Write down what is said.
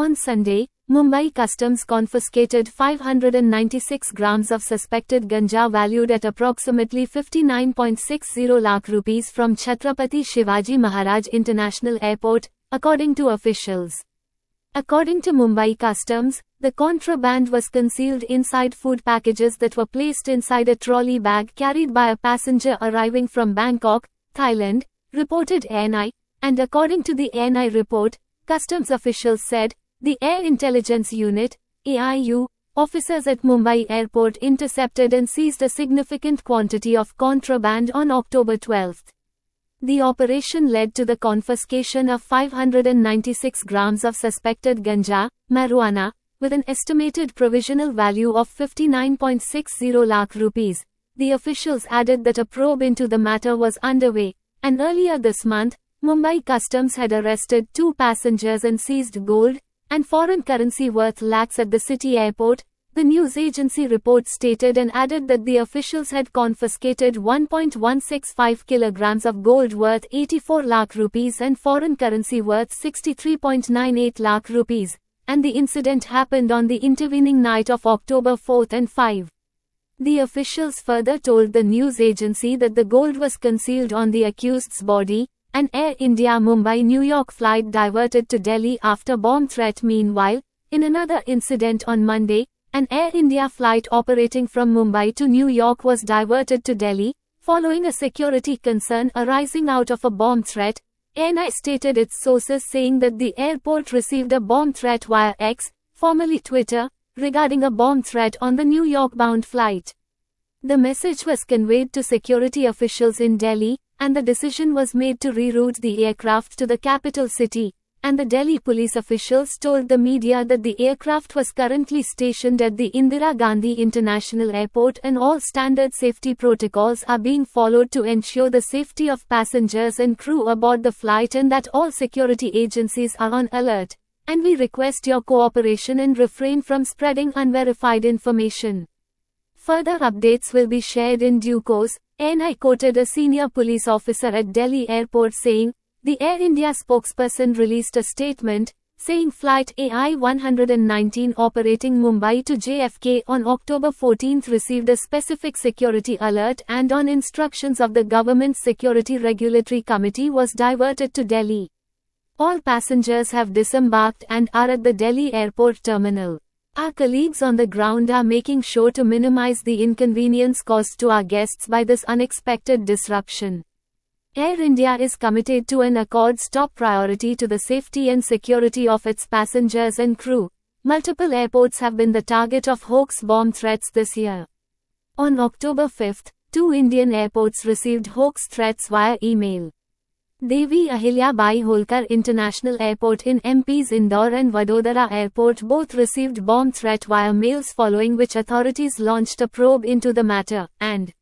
On Sunday, Mumbai Customs confiscated 596 grams of suspected ganja valued at approximately 59.60 lakh rupees from Chhatrapati Shivaji Maharaj International Airport, according to officials. According to Mumbai Customs, the contraband was concealed inside food packages that were placed inside a trolley bag carried by a passenger arriving from Bangkok, Thailand, reported ANI, and according to the ANI report, Customs officials said, the Air Intelligence Unit, AIU, officers at Mumbai Airport intercepted and seized a significant quantity of contraband on October 12. The operation led to the confiscation of 596 grams of suspected ganja, marijuana, with an estimated provisional value of 59.60 lakh rupees. The officials added that a probe into the matter was underway, and earlier this month, Mumbai Customs had arrested 2 passengers and seized gold and foreign currency worth lakhs at the city airport, the news agency report stated, and added that the officials had confiscated 1.165 kilograms of gold worth 84 lakh rupees and foreign currency worth 63.98 lakh rupees, and the incident happened on the intervening night of October 4 and 5. The officials further told the news agency that the gold was concealed on the accused's body. An Air India Mumbai-New York flight diverted to Delhi after bomb threat. Meanwhile, in another incident on Monday, an Air India flight operating from Mumbai to New York was diverted to Delhi, following a security concern arising out of a bomb threat. ANI stated its sources saying that the airport received a bomb threat via X, formerly Twitter, regarding a bomb threat on the New York-bound flight. The message was conveyed to security officials in Delhi, and the decision was made to reroute the aircraft to the capital city, and the Delhi police officials told the media that the aircraft was currently stationed at the Indira Gandhi International Airport and all standard safety protocols are being followed to ensure the safety of passengers and crew aboard the flight, and that all security agencies are on alert, and we request your cooperation and refrain from spreading unverified information. Further updates will be shared in due course. ANI quoted a senior police officer at Delhi Airport saying, the Air India spokesperson released a statement, saying Flight AI-119 operating Mumbai to JFK on October 14 received a specific security alert and on instructions of the Government Security Regulatory Committee was diverted to Delhi. All passengers have disembarked and are at the Delhi Airport terminal. Our colleagues on the ground are making sure to minimize the inconvenience caused to our guests by this unexpected disruption. Air India is committed to and accords top priority to the safety and security of its passengers and crew. Multiple airports have been the target of hoax bomb threats this year. On October 5, 2 Indian airports received hoax threats via email. Devi Ahilya Bai Holkar International Airport in MP's Indore and Vadodara Airport both received bomb threat via mails, following which authorities launched a probe into the matter, and